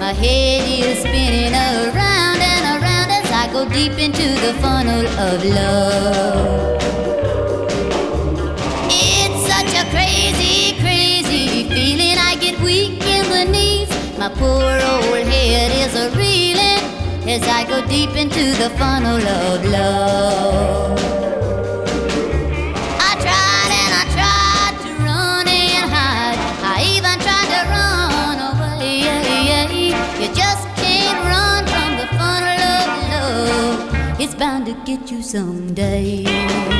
My head is spinning around and around as I go deep into the funnel of love. It's such a crazy, crazy feeling. I get weak in the knees. My poor old head is a-reeling as I go deep into the funnel of love. I tried and I tried to run and hide. I even tried to run away. You just can't run from the funnel of love. It's bound to get you someday.